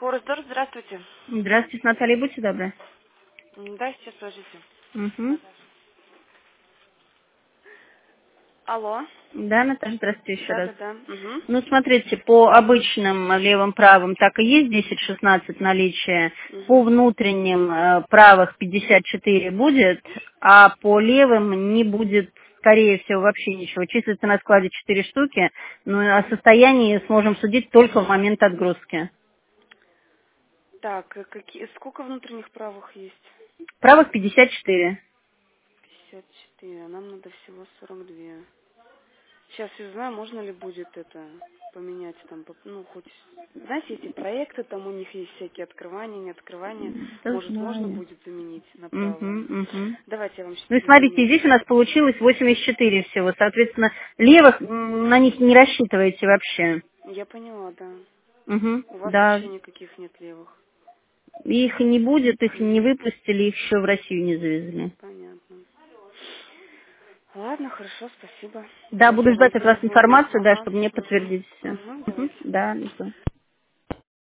Форестор, здравствуйте. Здравствуйте, с Натальей, будьте добры. Да, сейчас сложите. Угу. Алло. Да, Наташа, здравствуйте еще раз. Да. Угу. Ну, смотрите, по обычным левым-правым так и есть 10-16 наличия. По Угу. внутренним правых 54 будет, а по левым не будет, скорее всего, вообще ничего. Числится на складе 4 штуки, но о состоянии сможем судить только в момент отгрузки. Так, сколько внутренних правых есть? Правых 54. 54, а нам надо всего 42. Сейчас я знаю, можно ли будет это поменять там, ну, хоть, знаете, эти проекты, там у них есть всякие открывания, не открывания. Да Может, можно знаю. будет заменить на правое? Угу, угу. Давайте я вам сейчас Ну и смотрите, перезвоню. здесь у нас получилось 84 всего. Соответственно, левых на них не рассчитываете вообще. Я поняла, да. Угу, У вас да. вообще никаких нет левых. Их не будет, их не Угу. выпустили, их еще в Россию не завезли. Понятно. Ладно, хорошо, спасибо. Да, Сейчас буду я вам ждать от вас перезвоню. информацию, да, Ага. чтобы мне Угу. подтвердить все. Угу, Угу, давайте. да, жду.